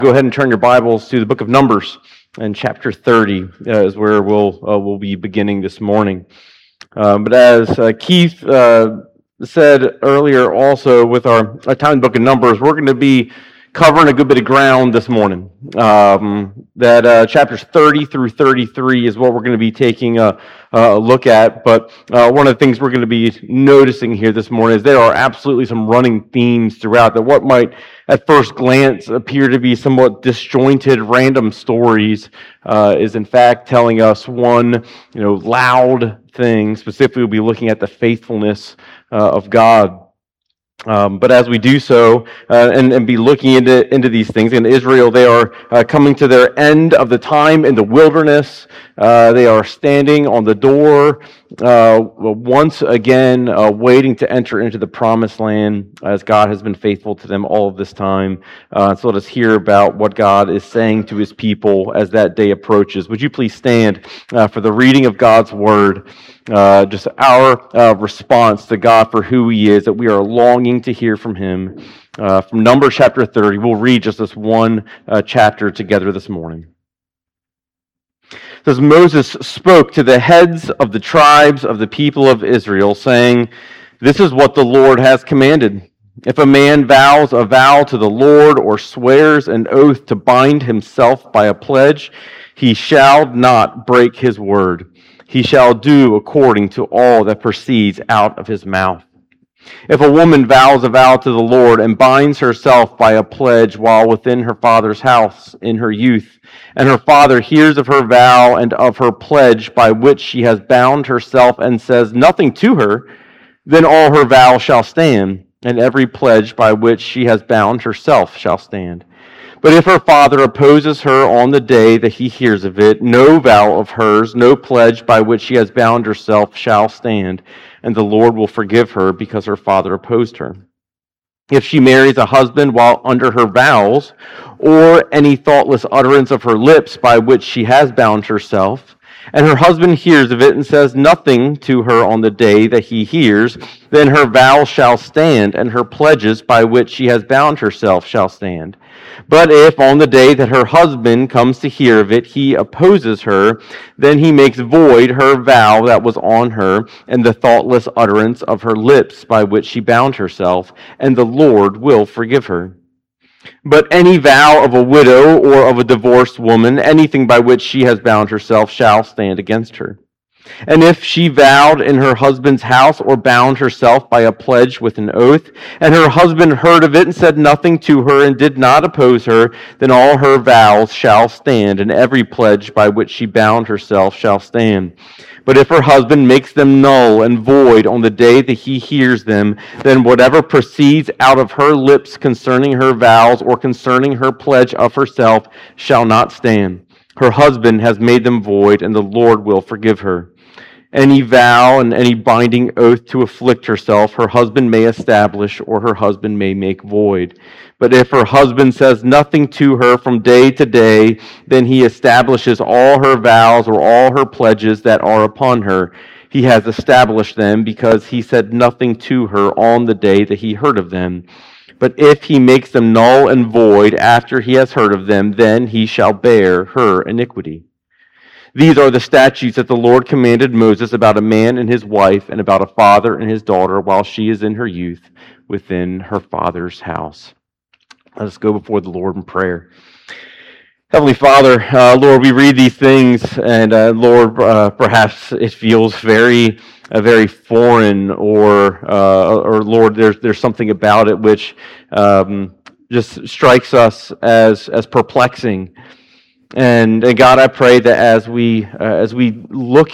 Go ahead and turn your Bibles to the book of Numbers, and chapter 30 is where we'll be beginning this morning. But as Keith said earlier, also with our time in the book of Numbers, we're going to be covering a good bit of ground this morning. Chapters 30 through 33 is what we're going to be taking a look at. But one of the things we're going to be noticing here this morning is there are absolutely some running themes throughout that what might at first glance appear to be somewhat disjointed, random stories is in fact telling us one, loud thing. Specifically, we'll be looking at the faithfulness of God. But as we do so and be looking into these things, in Israel, they are coming to their end of the time in the wilderness. They are standing on the door once again, waiting to enter into the promised land as God has been faithful to them all of this time. So let us hear about what God is saying to his people as that day approaches. Would you please stand for the reading of God's word? Just our response to God for who he is, that we are longing to hear from him. From Numbers chapter 30, we'll read just this one chapter together this morning. It says, Moses spoke to the heads of the tribes of the people of Israel, saying, "This is what the Lord has commanded. If a man vows a vow to the Lord or swears an oath to bind himself by a pledge, he shall not break his word. He shall do according to all that proceeds out of his mouth. If a woman vows a vow to the Lord and binds herself by a pledge while within her father's house in her youth, and her father hears of her vow and of her pledge by which she has bound herself and says nothing to her, then all her vow shall stand, and every pledge by which she has bound herself shall stand. But if her father opposes her on the day that he hears of it, no vow of hers, no pledge by which she has bound herself shall stand, and the Lord will forgive her because her father opposed her. If she marries a husband while under her vows, or any thoughtless utterance of her lips by which she has bound herself, and her husband hears of it and says nothing to her on the day that he hears, then her vow shall stand, and her pledges by which she has bound herself shall stand. But if on the day that her husband comes to hear of it, he opposes her, then he makes void her vow that was on her, and the thoughtless utterance of her lips by which she bound herself, and the Lord will forgive her. But any vow of a widow or of a divorced woman, anything by which she has bound herself, shall stand against her. And if she vowed in her husband's house or bound herself by a pledge with an oath, and her husband heard of it and said nothing to her and did not oppose her, then all her vows shall stand, and every pledge by which she bound herself shall stand. But if her husband makes them null and void on the day that he hears them, then whatever proceeds out of her lips concerning her vows or concerning her pledge of herself shall not stand. Her husband has made them void, and the Lord will forgive her. Any vow and any binding oath to afflict herself, her husband may establish, or her husband may make void. But if her husband says nothing to her from day to day, then he establishes all her vows or all her pledges that are upon her. He has established them because he said nothing to her on the day that he heard of them. But if he makes them null and void after he has heard of them, then he shall bear her iniquity. These are the statutes that the Lord commanded Moses about a man and his wife, and about a father and his daughter while she is in her youth within her father's house. Let us go before the Lord in prayer. Heavenly Father, Lord, we read these things, and Lord, perhaps it feels very foreign, or Lord, there's something about it which just strikes us as perplexing. And God, I pray that as we look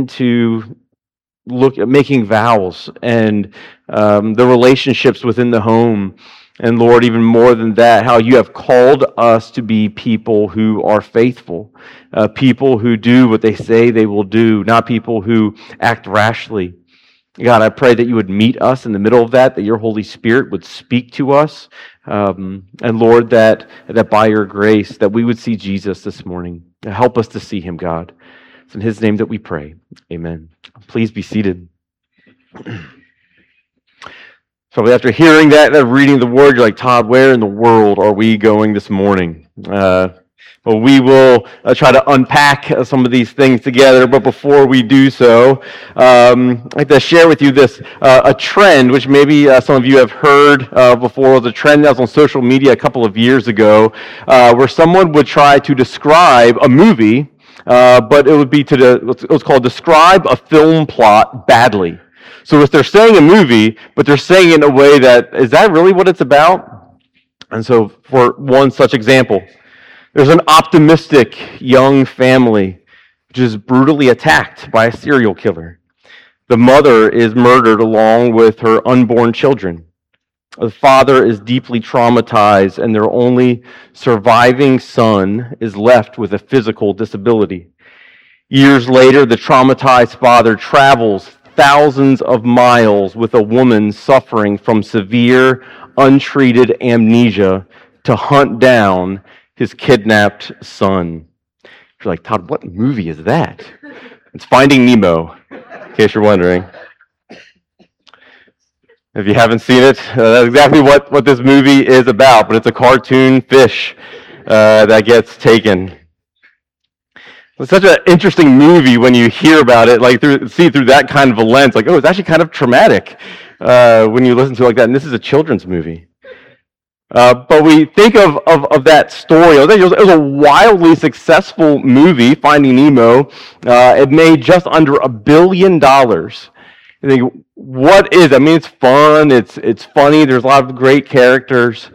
at making vows and the relationships within the home, and Lord, even more than that, how you have called us to be people who are faithful, people who do what they say they will do, not people who act rashly. God, I pray that you would meet us in the middle of that your Holy Spirit would speak to us, and Lord, that by your grace, that we would see Jesus this morning. Help us to see him, God. It's in his name that we pray. Amen. Please be seated. So after hearing that reading the word, you're like, Todd, where in the world are we going this morning? Well, we will try to unpack some of these things together, but before we do so, I'd like to share with you this a trend, which maybe some of you have heard before. It was a trend that was on social media a couple of years ago, where someone would try to describe a movie, but it would be it was called describe a film plot badly. So if they're saying a movie, but they're saying it in a way that, is that really what it's about? And so for one such example, there's an optimistic young family which is brutally attacked by a serial killer. The mother is murdered along with her unborn children. The father is deeply traumatized, and their only surviving son is left with a physical disability. Years later, the traumatized father travels thousands of miles with a woman suffering from severe, untreated amnesia to hunt down his kidnapped son. You're like, Todd, what movie is that? It's Finding Nemo, in case you're wondering. If you haven't seen it, that's exactly what this movie is about, but it's a cartoon fish that gets taken. It's such an interesting movie when you hear about it, see it through that kind of a lens, like, oh, it's actually kind of traumatic when you listen to it like that, and this is a children's movie. But we think of that story. It was a wildly successful movie, Finding Nemo. It made just under $1 billion. You think, what is? I mean, it's fun. It's funny. There's a lot of great characters,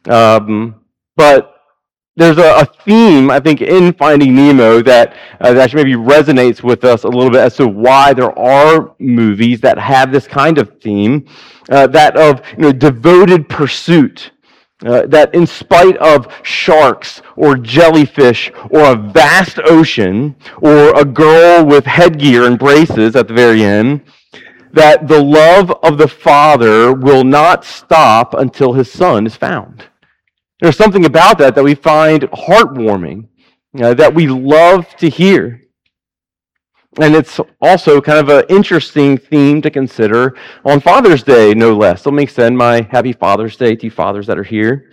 but there's a theme, I think, in Finding Nemo that actually maybe resonates with us a little bit as to why there are movies that have this kind of theme, that of devoted pursuit. That in spite of sharks or jellyfish or a vast ocean or a girl with headgear and braces at the very end, that the love of the Father will not stop until his Son is found. There's something about that we find heartwarming, that we love to hear. And it's also kind of an interesting theme to consider on Father's Day, no less. Let me extend my happy Father's Day to you fathers that are here.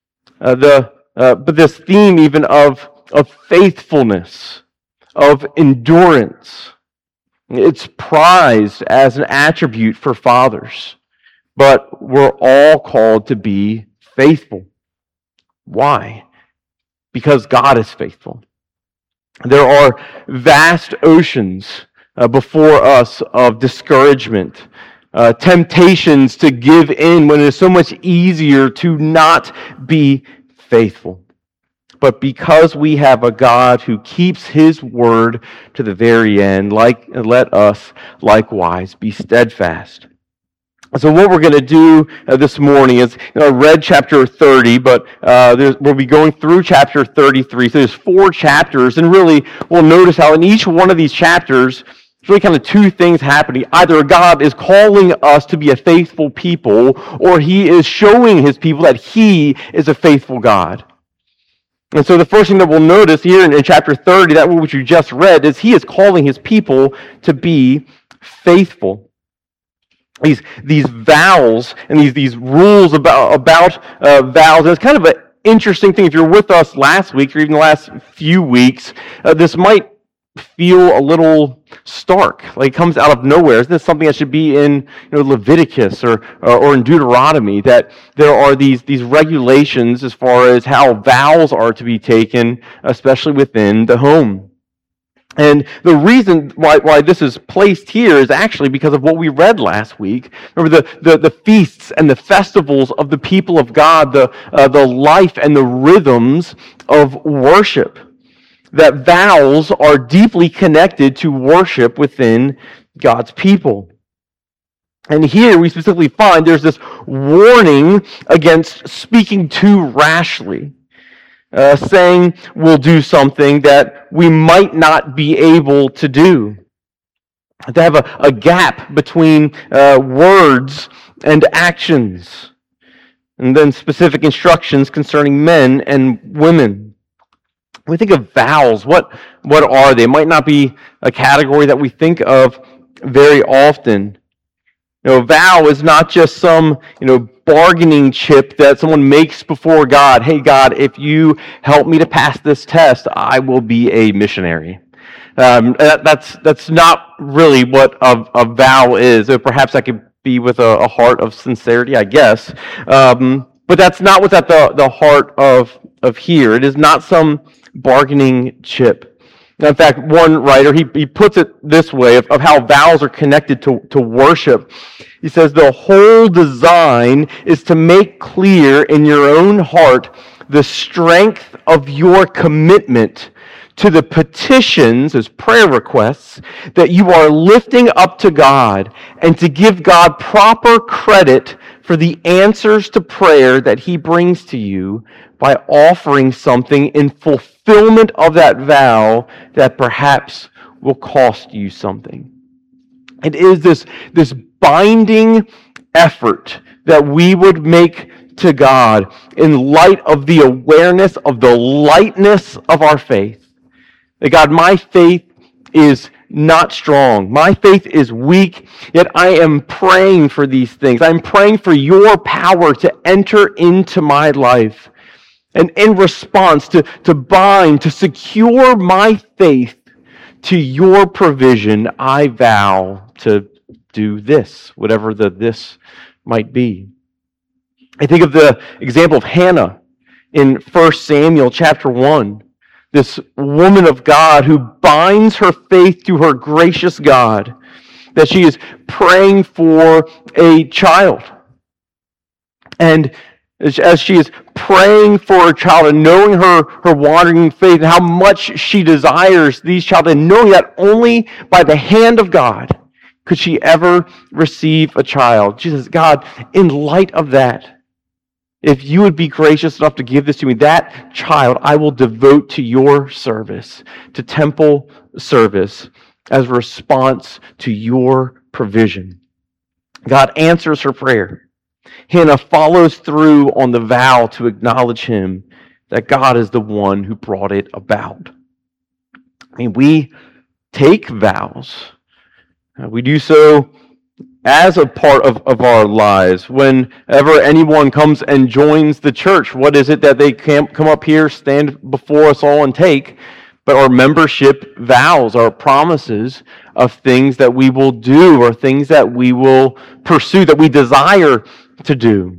But this theme even of faithfulness, of endurance, it's prized as an attribute for fathers. But we're all called to be faithful. Why? Because God is faithful. There are vast oceans before us of discouragement, temptations to give in when it is so much easier to not be faithful. But because we have a God who keeps his word to the very end, let us likewise be steadfast. So what we're going to do this morning is, I read chapter 30, but we'll be going through chapter 33. So there's 4 chapters, and really we'll notice how in each one of these chapters, there's really kind of 2 things happening. Either God is calling us to be a faithful people, or he is showing his people that he is a faithful God. And so the first thing that we'll notice here in chapter 30, that which you just read, is he is calling his people to be faithful. These vows and these rules about vows. And it's kind of an interesting thing. If you're with us last week or even the last few weeks, this might feel a little stark, like it comes out of nowhere. Isn't this something that should be in Leviticus or in Deuteronomy, that there are these regulations as far as how vows are to be taken, especially within the home? And the reason why this is placed here is actually because of what we read last week. Remember the feasts and the festivals of the people of God, the life and the rhythms of worship. That vows are deeply connected to worship within God's people. And here we specifically find there's this warning against speaking too rashly. Saying we'll do something that we might not be able to do. To have a gap between words and actions. And then specific instructions concerning men and women. When we think of vows, what are they? It might not be a category that we think of very often. A vow is not just some, bargaining chip that someone makes before God. Hey, God, if you help me to pass this test, I will be a missionary. That's not really what a vow is. Or perhaps that could be with a heart of sincerity, I guess. But that's not what's at the heart of here. It is not some bargaining chip. In fact, one writer, he puts it this way of how vows are connected to worship. He says, the whole design is to make clear in your own heart the strength of your commitment to the petitions as prayer requests that you are lifting up to God, and to give God proper credit for the answers to prayer that he brings to you by offering something in fulfillment of that vow that perhaps will cost you something. It is this binding effort that we would make to God in light of the awareness of the lightness of our faith. That God, my faith is not strong. My faith is weak, yet I am praying for these things. I'm praying for your power to enter into my life. And in response, to bind, to secure my faith to your provision, I vow to do this, whatever this might be. I think of the example of Hannah in 1 Samuel chapter 1. This woman of God who binds her faith to her gracious God, that she is praying for a child. And as she is praying for a child and knowing her wandering faith and how much she desires these child, and knowing that only by the hand of God could she ever receive a child. She says, God, in light of that, if you would be gracious enough to give this to me, that child I will devote to your service, to temple service, as a response to your provision. God answers her prayer. Hannah follows through on the vow to acknowledge him, that God is the one who brought it about. I mean, we take vows. We do so as a part of our lives. Whenever anyone comes and joins the church, what is it that they come up here, stand before us all and take? But our membership vows, our promises of things that we will do or things that we will pursue, that we desire to do.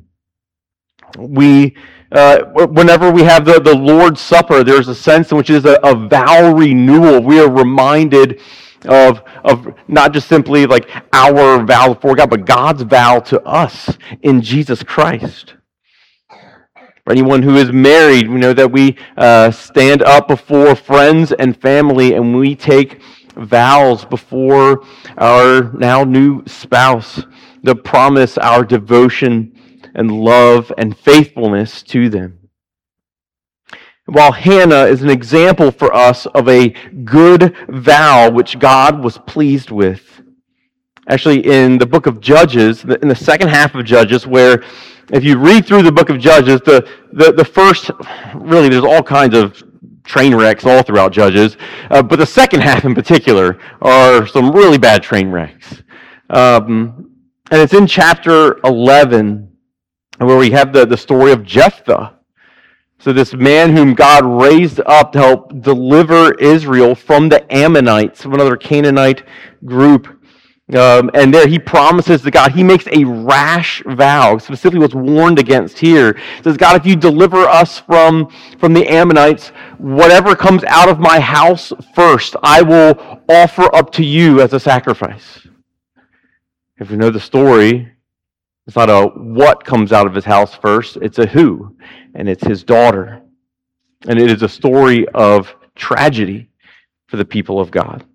Whenever we have the Lord's Supper, there's a sense in which it is a vow renewal. We are reminded of not just simply like our vow before God, but God's vow to us in Jesus Christ. For anyone who is married, we know that we stand up before friends and family and we take vows before our now new spouse to promise our devotion and love and faithfulness to them. While Hannah is an example for us of a good vow which God was pleased with. Actually, in the book of Judges, in the second half of Judges, where if you read through the book of Judges, the first, really there's all kinds of train wrecks all throughout Judges, but the second half in particular are some really bad train wrecks. And it's in chapter 11 where we have the story of Jephthah. So this man whom God raised up to help deliver Israel from the Ammonites, from another Canaanite group. And there he promises to God, he makes a rash vow, specifically what's warned against here. He says, God, if you deliver us from the Ammonites, whatever comes out of my house first, I will offer up to you as a sacrifice. If you know the story, it's not a what comes out of his house first, it's a who, and it's his daughter. And it is a story of tragedy for the people of God.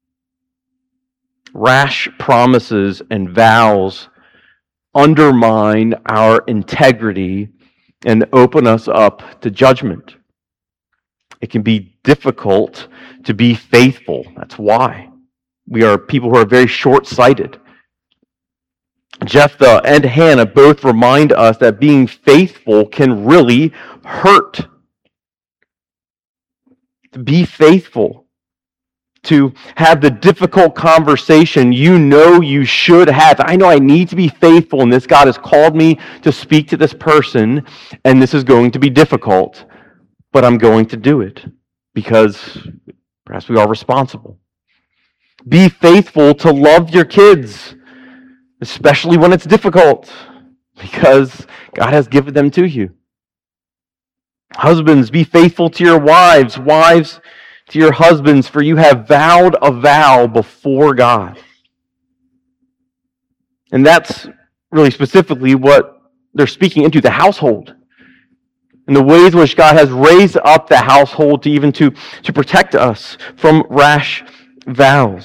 Rash promises and vows undermine our integrity and open us up to judgment. It can be difficult to be faithful. That's why. We are people who are very short-sighted. Jephthah and Hannah both remind us that being faithful can really hurt. To be faithful to have the difficult conversation you know you should have. I know I need to be faithful in this. God has called me to speak to this person, and this is going to be difficult, but I'm going to do it because perhaps we are responsible. Be faithful to love your kids, especially when it's difficult, because God has given them to you. Husbands, be faithful to your wives. Wives, to your husbands, for you have vowed a vow before God. And that's really specifically what they're speaking into, the household. And the ways in which God has raised up the household to even to protect us from rash vows.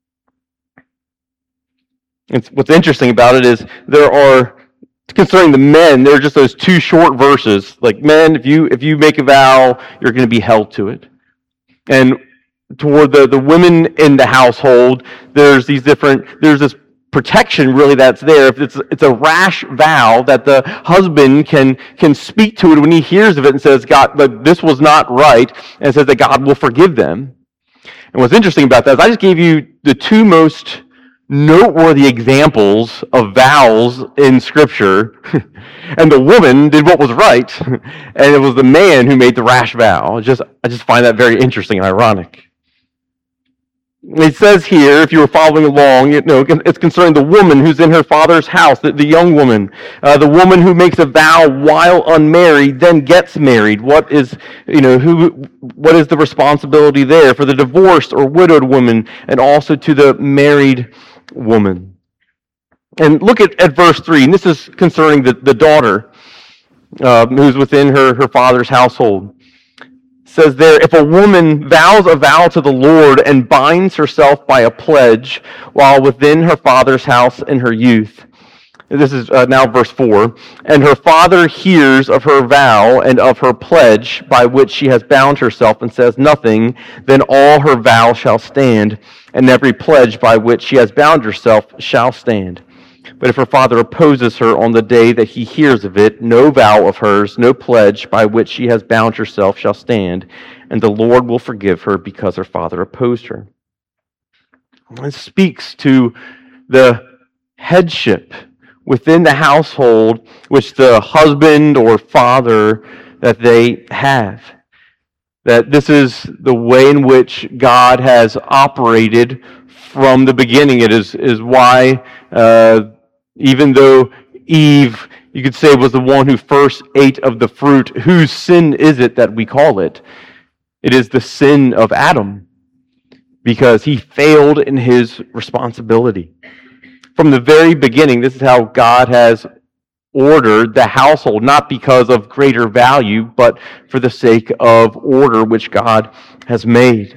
And what's interesting about it is there are, concerning the men, there are just those two short verses. Like, men, if you make a vow, you're going to be held to it. And toward the women in the household, there's this protection really that's there. If it's a rash vow, that the husband can speak to it when he hears of it and says, God, this was not right, and says that God will forgive them. And what's interesting about that is I just gave you the two most noteworthy examples of vows in Scripture, and the woman did what was right, and it was the man who made the rash vow. I just find that very interesting and ironic. It says here, if you were following along, it's concerning the woman who's in her father's house, the young woman, the woman who makes a vow while unmarried, then gets married. What is the responsibility there for the divorced or widowed woman, and also to the married woman? And look at verse 3, and this is concerning the daughter who's within her father's household. It says there, if a woman vows a vow to the Lord and binds herself by a pledge while within her father's house in her youth. This is now verse 4. And her father hears of her vow and of her pledge by which she has bound herself and says nothing, then all her vow shall stand, and every pledge by which she has bound herself shall stand. But if her father opposes her on the day that he hears of it, no vow of hers, no pledge by which she has bound herself shall stand, and the Lord will forgive her because her father opposed her. It speaks to the headship within the household which the husband or father that they have. That this is the way in which God has operated from the beginning. It is why even though Eve, you could say, was the one who first ate of the fruit, whose sin is it that we call it? It is the sin of Adam, because he failed in his responsibility. From the very beginning, this is how God has ordered the household, not because of greater value, but for the sake of order which God has made.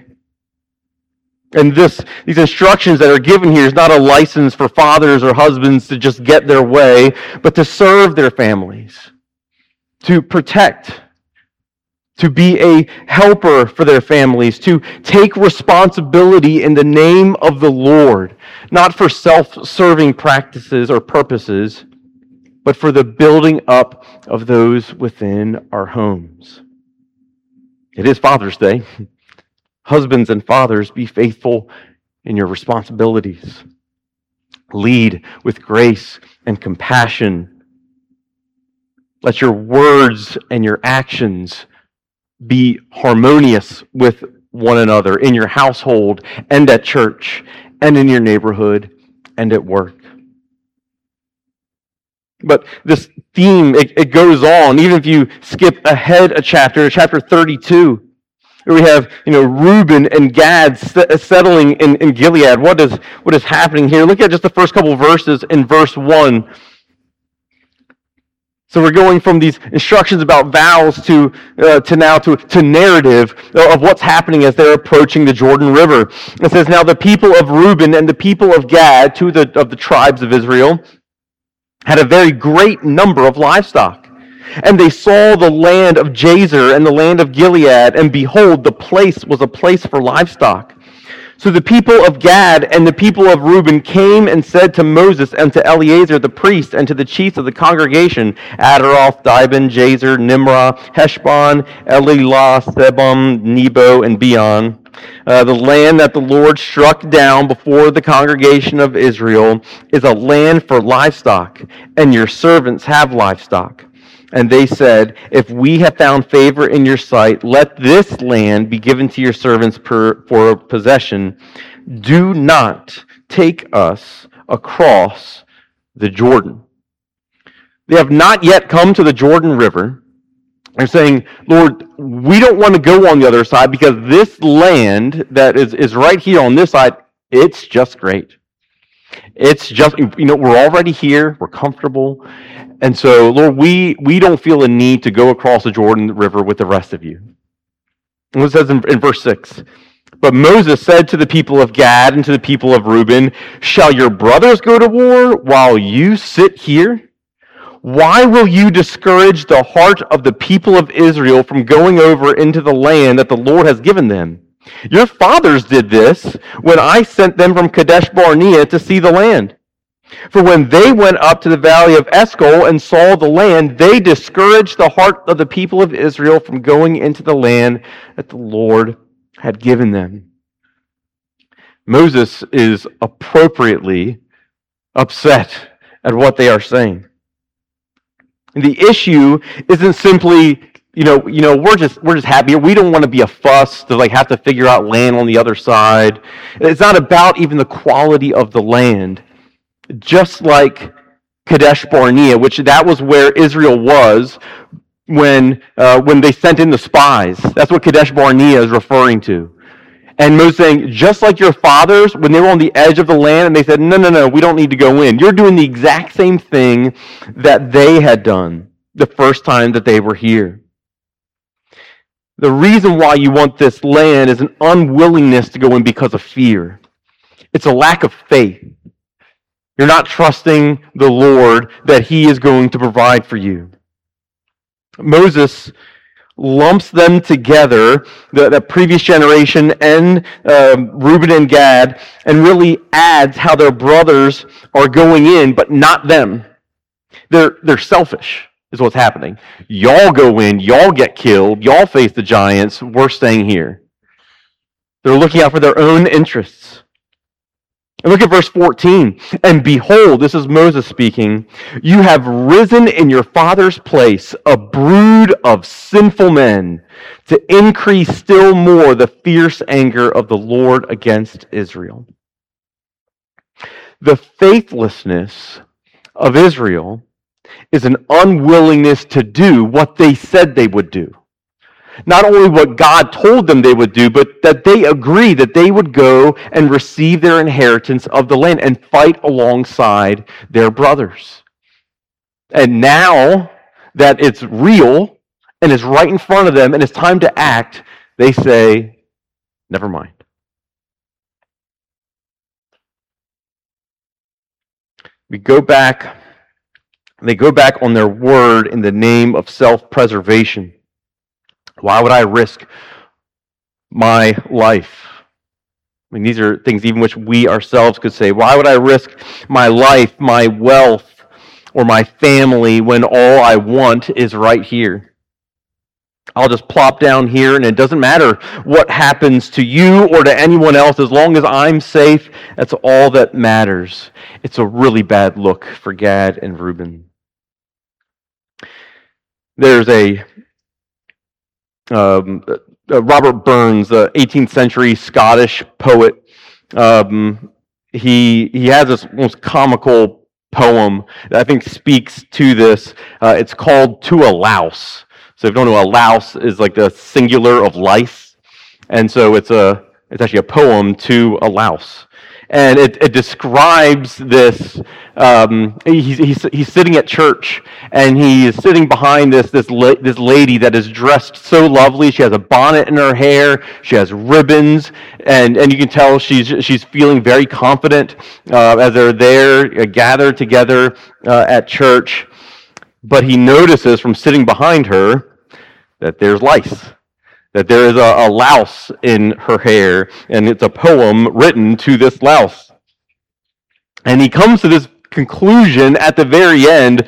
And these instructions that are given here is not a license for fathers or husbands to just get their way, but to serve their families, to protect, to be a helper for their families, to take responsibility in the name of the Lord, not for self-serving practices or purposes, but for the building up of those within our homes. It is Father's Day. Husbands and fathers, be faithful in your responsibilities. Lead with grace and compassion. Let your words and your actions be harmonious with one another in your household and at church and in your neighborhood and at work. But this theme, it goes on. Even if you skip ahead a chapter, chapter 32, where we have, Reuben and Gad settling in Gilead. What is happening here? Look at just the first couple of verses in verse 1. So we're going from these instructions about vows to narrative of what's happening as they're approaching the Jordan River. It says, now the people of Reuben and the people of Gad, two of the tribes of Israel, had a very great number of livestock. And they saw the land of Jazer and the land of Gilead, and behold, the place was a place for livestock. So the people of Gad and the people of Reuben came and said to Moses and to Eleazar the priest and to the chiefs of the congregation, Adaroth, Dibon, Jazer, Nimrah, Heshbon, Elilah, Sebam, Nebo, and Beon, The land that the Lord struck down before the congregation of Israel is a land for livestock, and your servants have livestock. And they said, if we have found favor in your sight, let this land be given to your servants for possession. Do not take us across the Jordan. They have not yet come to the Jordan River. They're saying, Lord, we don't want to go on the other side because this land that is right here on this side, it's just great. It's just, we're already here. We're comfortable. And so, Lord, we don't feel a need to go across the Jordan River with the rest of you. And it says in verse 6, but Moses said to the people of Gad and to the people of Reuben, shall your brothers go to war while you sit here? Why will you discourage the heart of the people of Israel from going over into the land that the Lord has given them? Your fathers did this when I sent them from Kadesh Barnea to see the land. For when they went up to the valley of Eshcol and saw the land, they discouraged the heart of the people of Israel from going into the land that the Lord had given them. Moses is appropriately upset at what they are saying. The issue isn't simply, we're just happy. We don't want to be a fuss to have to figure out land on the other side. It's not about even the quality of the land. Just like Kadesh Barnea, which that was where Israel was when they sent in the spies. That's what Kadesh Barnea is referring to. And Moses saying, just like your fathers, when they were on the edge of the land and they said, no, we don't need to go in. You're doing the exact same thing that they had done the first time that they were here. The reason why you want this land is an unwillingness to go in because of fear. It's a lack of faith. You're not trusting the Lord that He is going to provide for you. Moses lumps them together, the previous generation and Reuben and Gad, and really adds how their brothers are going in, but not them. They're selfish, is what's happening. Y'all go in, y'all get killed, y'all face the giants, we're staying here. They're looking out for their own interests. And look at verse 14. And behold, this is Moses speaking, you have risen in your father's place a brood of sinful men to increase still more the fierce anger of the Lord against Israel. The faithlessness of Israel is an unwillingness to do what they said they would do. Not only what God told them they would do, but that they agree that they would go and receive their inheritance of the land and fight alongside their brothers. And now that it's real and it's right in front of them and it's time to act, they say, never mind. They go back on their word in the name of self-preservation. Why would I risk my life? I mean, these are things even which we ourselves could say. Why would I risk my life, my wealth, or my family when all I want is right here? I'll just plop down here, and it doesn't matter what happens to you or to anyone else. As long as I'm safe, that's all that matters. It's a really bad look for Gad and Reuben. There's Robert Burns, the 18th century Scottish poet. He has this most comical poem that I think speaks to this. It's called To a Louse. So if you don't know, a louse is like the singular of lice. And so it's actually a poem to a louse. And it describes this. He's sitting at church, and he is sitting behind this lady that is dressed so lovely. She has a bonnet in her hair. She has ribbons, and you can tell she's feeling very confident as they're there gathered together at church. But he notices from sitting behind her that there's lice. That there is a louse in her hair, and it's a poem written to this louse. And he comes to this conclusion at the very end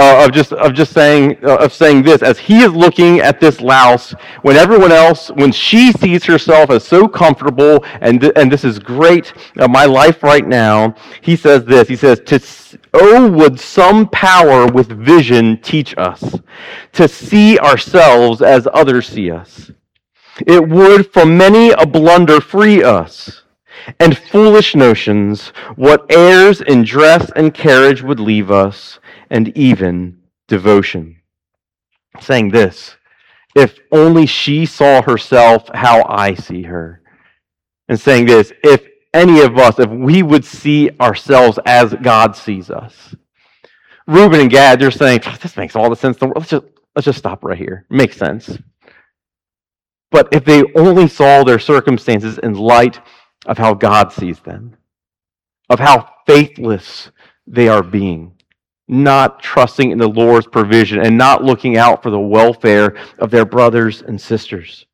of saying this, as he is looking at this louse, when she sees herself as so comfortable and this is great, my life right now, he says this. He says, "Oh, would some power with vision teach us to see ourselves as others see us. It would from many a blunder free us. And foolish notions, what airs in dress and carriage would leave us, and even devotion." Saying this, if only she saw herself how I see her. And saying this, if any of us, if we would see ourselves as God sees us. Reuben and Gad, they're saying, this makes all the sense in the world. Let's just stop right here. It makes sense. But if they only saw their circumstances in light of how God sees them, of how faithless they are being, not trusting in the Lord's provision and not looking out for the welfare of their brothers and sisters.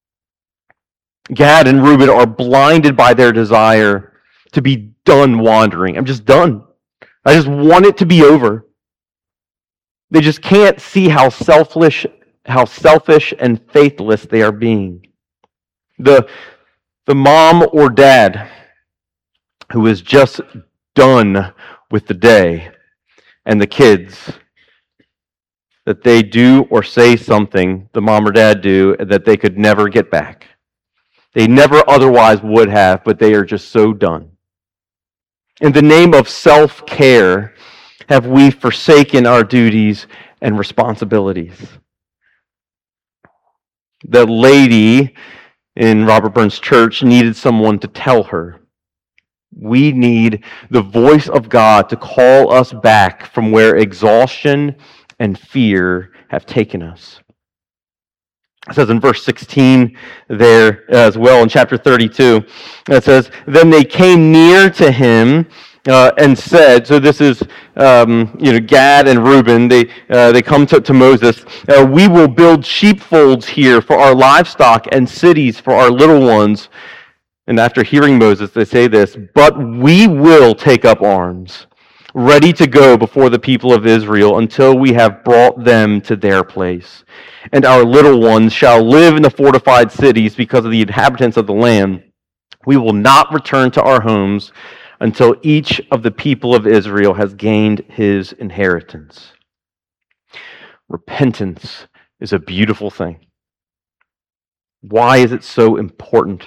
Gad and Reuben are blinded by their desire to be done wandering. I'm just done. I just want it to be over. They just can't see how selfish and faithless they are being. The mom or dad who is just done with the day, and the kids, that they do or say something, the mom or dad do, that they could never get back. They never otherwise would have, but they are just so done. In the name of self-care, have we forsaken our duties and responsibilities? The lady in Robert Burns' church needed someone to tell her. We need the voice of God to call us back from where exhaustion and fear have taken us. It says in verse 16 there as well in chapter 32, it says, "Then they came near to him and said," so this is Gad and Reuben, they come to Moses, "We will build sheepfolds here for our livestock and cities for our little ones." And after hearing Moses, they say this, "But we will take up arms, ready to go before the people of Israel until we have brought them to their place. And our little ones shall live in the fortified cities because of the inhabitants of the land. We will not return to our homes until each of the people of Israel has gained his inheritance." Repentance is a beautiful thing. Why is it so important?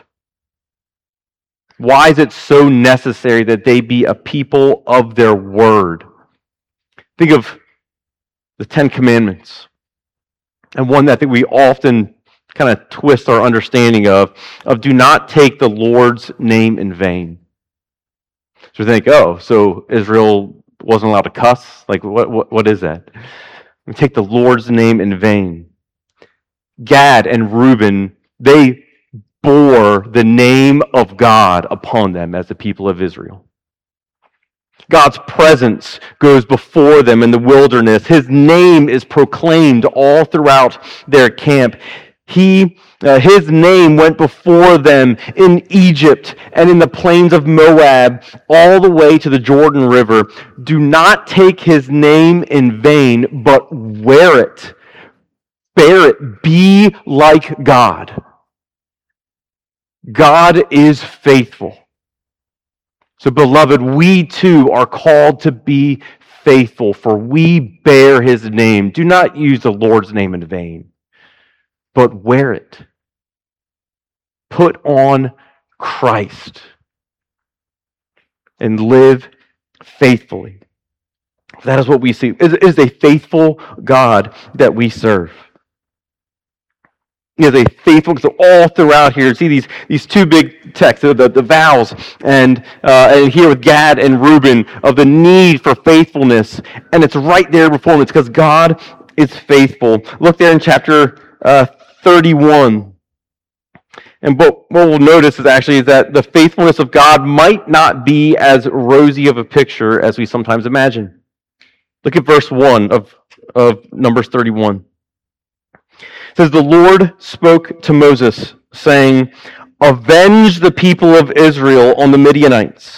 Why is it so necessary that they be a people of their word? Think of the Ten Commandments, and one that I think we often kind of twist our understanding of do not take the Lord's name in vain. So we think, so Israel wasn't allowed to cuss? Like, what is that? We take the Lord's name in vain. Gad and Reuben, they bore the name of God upon them as the people of Israel. God's presence goes before them in the wilderness. His name is proclaimed all throughout their camp. His name went before them in Egypt and in the plains of Moab, all the way to the Jordan River. Do not take his name in vain, but wear it. Bear it. Be like God. God is faithful. So, beloved, we too are called to be faithful, for we bear his name. Do not use the Lord's name in vain, but wear it. Put on Christ and live faithfully. That is what we see. It is a faithful God that we serve. He is a faithful, so all throughout here, see these two big texts, the vows, and here with Gad and Reuben, of the need for faithfulness, and it's right there before them. It's because God is faithful. Look there in chapter 31. And what we'll notice is that the faithfulness of God might not be as rosy of a picture as we sometimes imagine. Look at verse 1 of Numbers 31. It says, "The Lord spoke to Moses, saying, 'Avenge the people of Israel on the Midianites,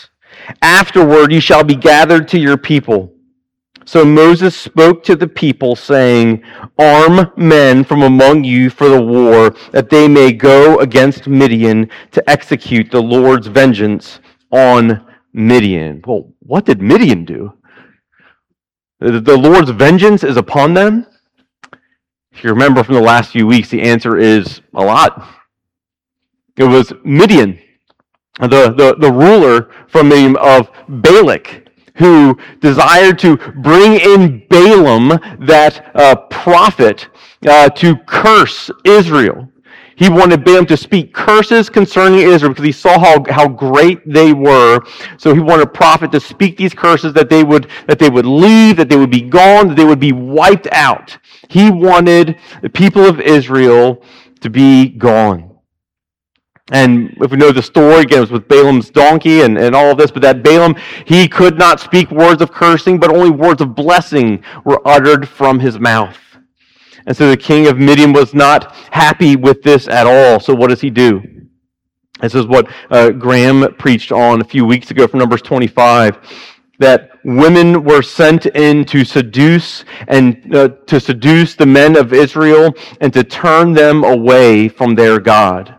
Afterward you shall be gathered to your people. So Moses spoke to the people, saying, Arm men from among you for the war, that they may go against Midian to execute the Lord's vengeance on Midian. Well, what did Midian do? The Lord's vengeance is upon them? If you remember from the last few weeks, the answer is a lot. It was Midian, the ruler from the name of Balak, who desired to bring in Balaam, that prophet, to curse Israel. He wanted Balaam to speak curses concerning Israel because he saw how great they were. So he wanted a prophet to speak these curses, that they would leave, that they would be gone, that they would be wiped out. He wanted the people of Israel to be gone. And if we know the story, again, it was with Balaam's donkey and all of this, but that Balaam, he could not speak words of cursing, but only words of blessing were uttered from his mouth. And so the king of Midian was not happy with this at all. So what does he do? This is what Graham preached on a few weeks ago from Numbers 25, that women were sent in to seduce the men of Israel and to turn them away from their God.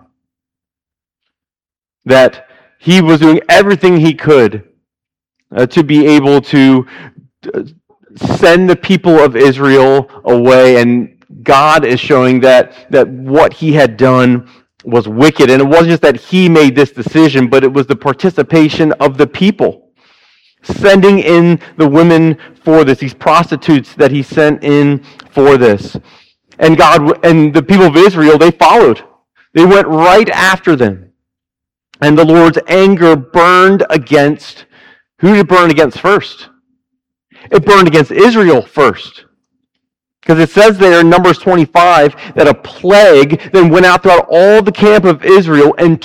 That he was doing everything he could to be able to send the people of Israel away, and God is showing that what he had done was wicked. And it wasn't just that he made this decision, but it was the participation of the people, sending in the women for this, these prostitutes that he sent in for this. And God and the people of Israel, they followed. They went right after them. And the Lord's anger burned against, who did it burn against first? It burned against Israel first. Because it says there in Numbers 25 that a plague then went out throughout all the camp of Israel, and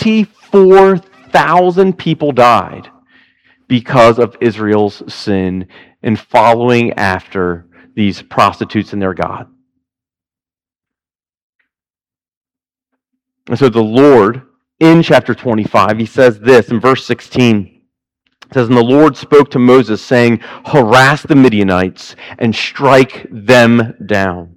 24,000 people died because of Israel's sin in following after these prostitutes and their God. And so the Lord, in chapter 25, he says this in verse 16. It says, And the Lord spoke to Moses, saying, Harass the Midianites and strike them down.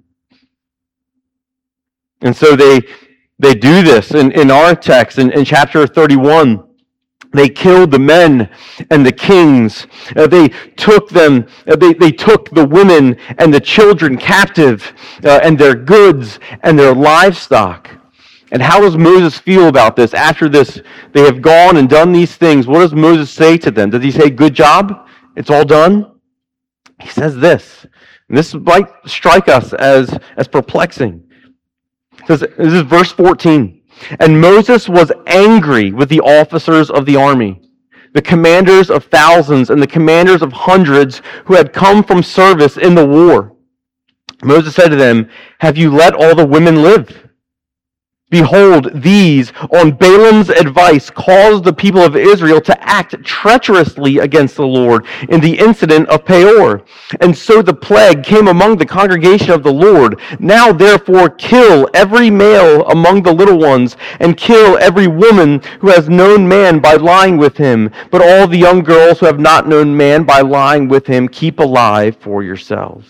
And so they do this in our text in chapter 31. They killed the men and the kings. They took them. They took the women and the children captive, and their goods and their livestock. And how does Moses feel about this? After this, they have gone and done these things. What does Moses say to them? Does he say, good job? It's all done? He says this. And this might strike us as perplexing. It says, this is verse 14. And Moses was angry with the officers of the army, the commanders of thousands and the commanders of hundreds who had come from service in the war. Moses said to them, Have you let all the women live? Behold, these, on Balaam's advice, caused the people of Israel to act treacherously against the Lord in the incident of Peor. And so the plague came among the congregation of the Lord. Now therefore kill every male among the little ones, and kill every woman who has known man by lying with him. But all the young girls who have not known man by lying with him, keep alive for yourselves.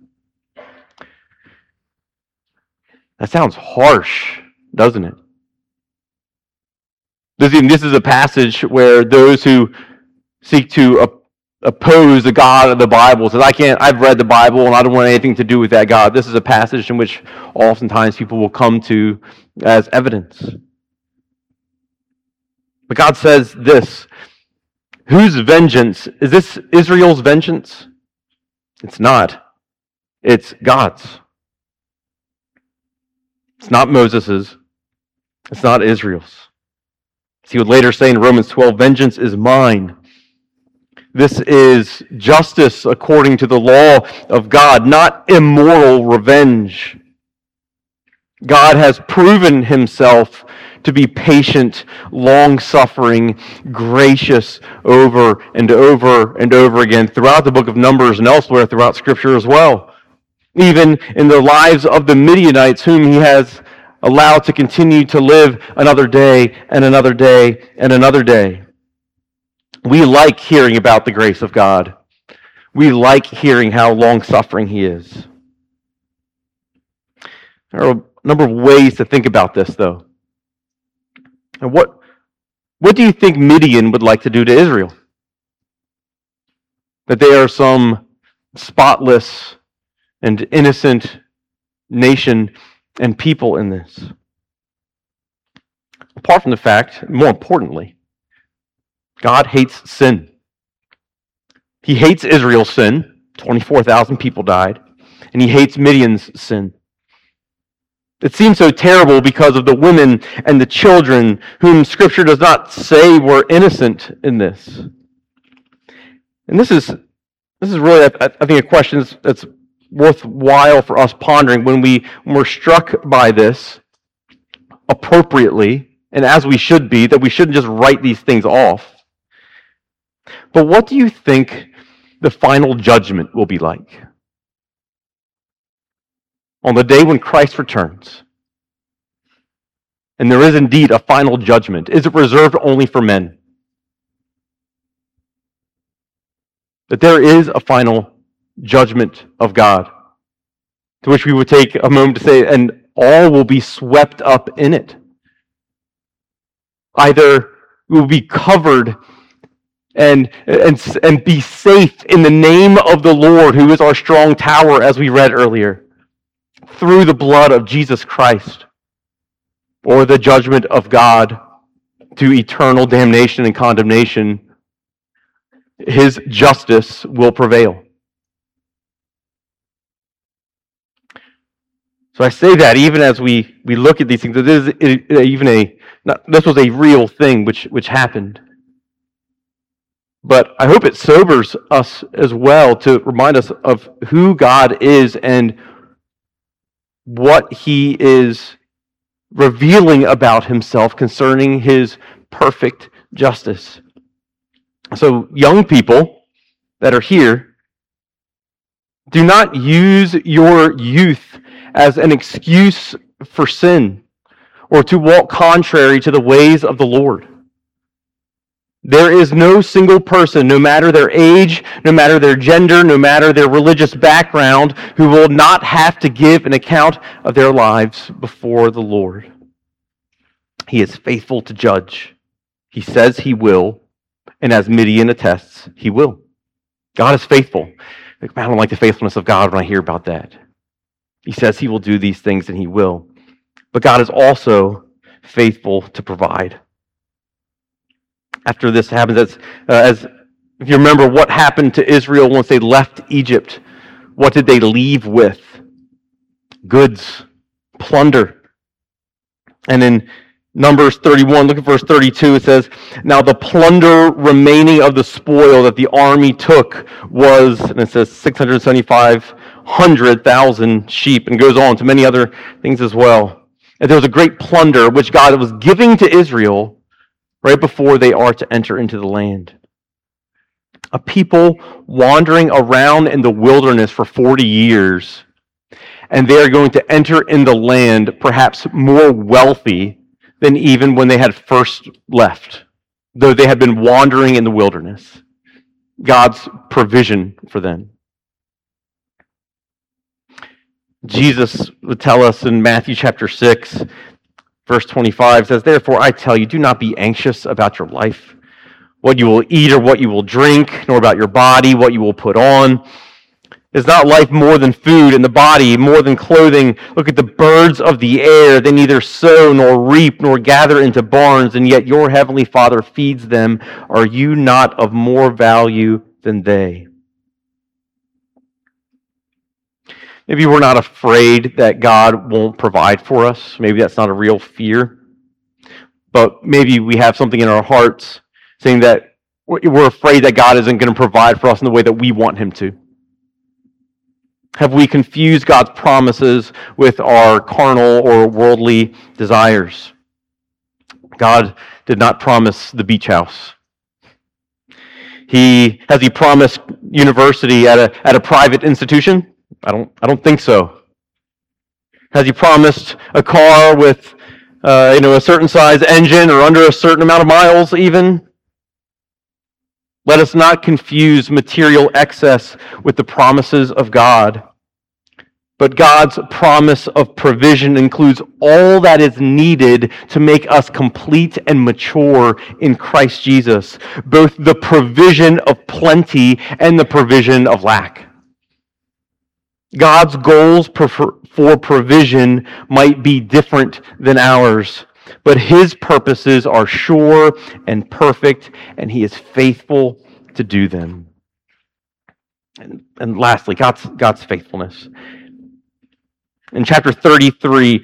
That sounds harsh, doesn't it? This is a passage where those who seek to oppose the God of the Bible says, I've read the Bible and I don't want anything to do with that God. This is a passage in which oftentimes people will come to as evidence. But God says this, whose vengeance? Is this Israel's vengeance? It's not. It's God's. It's not Moses's. It's not Israel's. As he would later say in Romans 12, vengeance is mine. This is justice according to the law of God, not immoral revenge. God has proven himself to be patient, long-suffering, gracious over and over and over again throughout the book of Numbers and elsewhere throughout Scripture as well. Even in the lives of the Midianites, whom he has allowed to continue to live another day and another day and another day. We like hearing about the grace of God. We like hearing how long-suffering He is. There are a number of ways to think about this, though. And what do you think Midian would like to do to Israel? That they are some spotless and innocent nation and people in this. Apart from the fact, more importantly, God hates sin. He hates Israel's sin. 24,000 people died. And He hates Midian's sin. It seems so terrible because of the women and the children whom Scripture does not say were innocent in this. And this is really, I think, a question that's worthwhile for us pondering when we're struck by this appropriately, and as we should be, that we shouldn't just write these things off. But what do you think the final judgment will be like? On the day when Christ returns, and there is indeed a final judgment, is it reserved only for men? That there is a final judgment of God, to which we would take a moment to say, and all will be swept up in it. Either we will be covered and be safe in the name of the Lord, who is our strong tower, as we read earlier, through the blood of Jesus Christ, or the judgment of God to eternal damnation and condemnation. His justice will prevail. So I say that even as we look at these things, this was a real thing which happened. But I hope it sobers us as well to remind us of who God is and what He is revealing about Himself concerning His perfect justice. So, young people that are here, do not use your youth as an excuse for sin or to walk contrary to the ways of the Lord. There is no single person, no matter their age, no matter their gender, no matter their religious background, who will not have to give an account of their lives before the Lord. He is faithful to judge. He says He will, and as Midian attests, He will. God is faithful. I don't like the faithfulness of God when I hear about that. He says He will do these things, and He will. But God is also faithful to provide. After this happens, as if you remember what happened to Israel once they left Egypt, what did they leave with? Goods, plunder. And in Numbers 31, look at verse 32, it says, "Now the plunder remaining of the spoil that the army took was," and it says 675,000 sheep, and goes on to many other things as well. And there was a great plunder which God was giving to Israel right before they are to enter into the land. A people wandering around in the wilderness for 40 years, and they are going to enter in the land perhaps more wealthy than even when they had first left, though they had been wandering in the wilderness. God's provision for them. Jesus would tell us in Matthew chapter 6, verse 25, says, "Therefore I tell you, do not be anxious about your life, what you will eat or what you will drink, nor about your body, what you will put on. Is not life more than food, and the body more than clothing? Look at the birds of the air. They neither sow nor reap nor gather into barns, and yet your heavenly Father feeds them. Are you not of more value than they?" Maybe we're not afraid that God won't provide for us. Maybe that's not a real fear. But maybe we have something in our hearts saying that we're afraid that God isn't going to provide for us in the way that we want Him to. Have we confused God's promises with our carnal or worldly desires? God did not promise the beach house. Has He promised university at a private institution? I don't think so. Has He promised a car with a certain size engine or under a certain amount of miles even? Let us not confuse material excess with the promises of God. But God's promise of provision includes all that is needed to make us complete and mature in Christ Jesus, both the provision of plenty and the provision of lack. God's goals for provision might be different than ours, but His purposes are sure and perfect, and He is faithful to do them. And lastly, God's faithfulness. In chapter 33,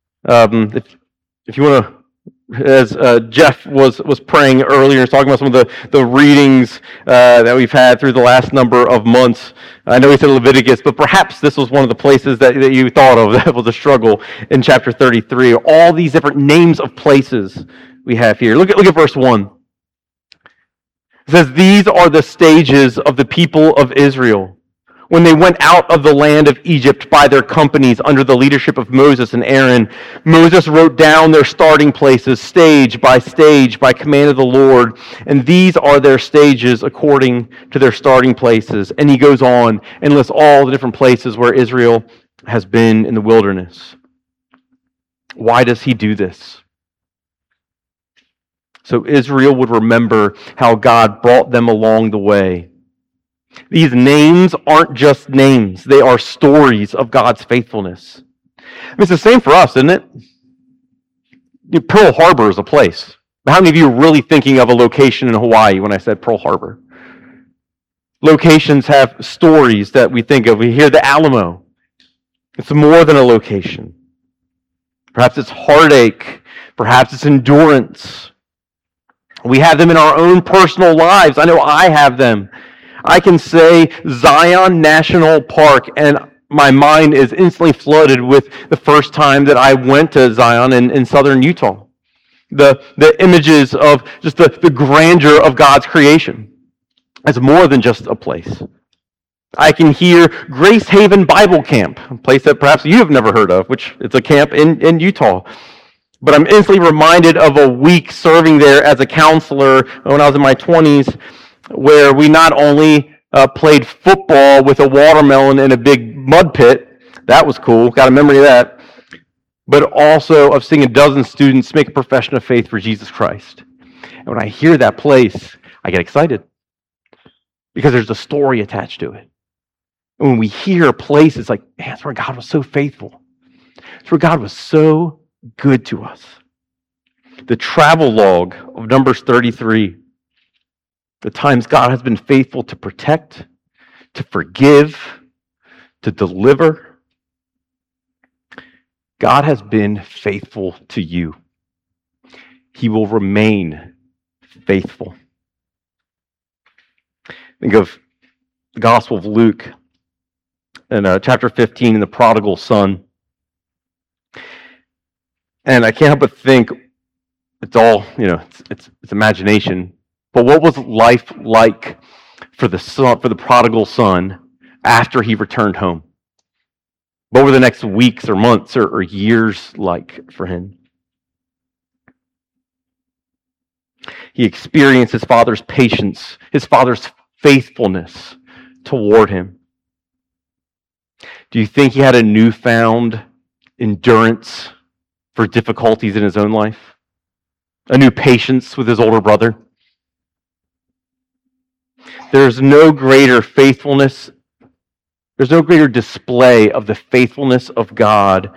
if you want to, as Jeff was praying earlier, talking about some of the readings that we've had through the last number of months. I know he said Leviticus, but perhaps this was one of the places that you thought of that was a struggle in chapter 33. All these different names of places we have here. Look at verse 1. It says, "These are the stages of the people of Israel when they went out of the land of Egypt by their companies under the leadership of Moses and Aaron. Moses wrote down their starting places, stage by command of the Lord, and these are their stages according to their starting places." And he goes on and lists all the different places where Israel has been in the wilderness. Why does he do this? So Israel would remember how God brought them along the way. These names aren't just names. They are stories of God's faithfulness. It's the same for us, isn't it? Pearl Harbor is a place. How many of you are really thinking of a location in Hawaii when I said Pearl Harbor? Locations have stories that we think of. We hear the Alamo. It's more than a location. Perhaps it's heartache. Perhaps it's endurance. We have them in our own personal lives. I know I have them. I can say Zion National Park, and my mind is instantly flooded with the first time that I went to Zion in southern Utah. The images of just the grandeur of God's creation. It's more than just a place. I can hear Grace Haven Bible Camp, a place that perhaps you have never heard of, which it's a camp in Utah. But I'm instantly reminded of a week serving there as a counselor when I was in my 20s, where we not only played football with a watermelon in a big mud pit. That was cool. Got a memory of that. But also of seeing a dozen students make a profession of faith for Jesus Christ. And when I hear that place, I get excited because there's a story attached to it. And when we hear a place, it's like, man, that's where God was so faithful. That's where God was so good to us. The travel log of Numbers 33. The times God has been faithful to protect, to forgive, to deliver. God has been faithful to you. He will remain faithful. Think of the Gospel of Luke in chapter 15 in the prodigal son. And I can't help but think it's all, it's imagination. But what was life like for the prodigal son after he returned home? What were the next weeks or months or years like for him? He experienced his father's patience, his father's faithfulness toward him. Do you think he had a newfound endurance for difficulties in his own life? A new patience with his older brother? There's no greater faithfulness, there's no greater display of the faithfulness of God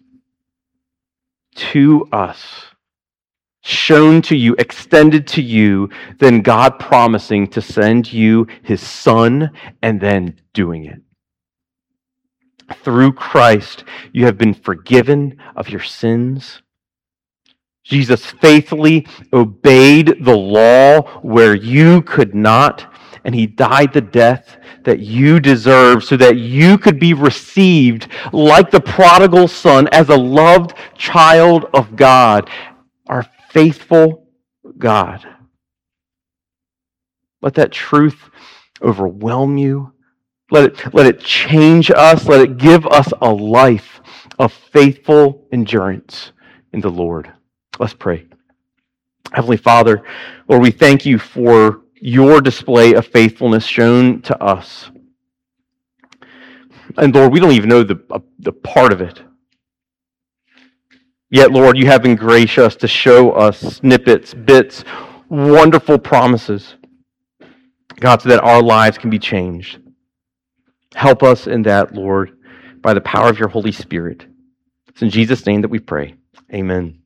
to us, shown to you, extended to you, than God promising to send you His Son and then doing it. Through Christ, you have been forgiven of your sins. Jesus faithfully obeyed the law where you could not, and He died the death that you deserve so that you could be received like the prodigal son as a loved child of God, our faithful God. Let that truth overwhelm you. Let it change us. Let it give us a life of faithful endurance in the Lord. Let's pray. Heavenly Father, Lord, we thank you for your display of faithfulness shown to us. And Lord, we don't even know the part of it. Yet, Lord, you have been gracious to show us snippets, bits, wonderful promises, God, so that our lives can be changed. Help us in that, Lord, by the power of your Holy Spirit. It's in Jesus' name that we pray. Amen.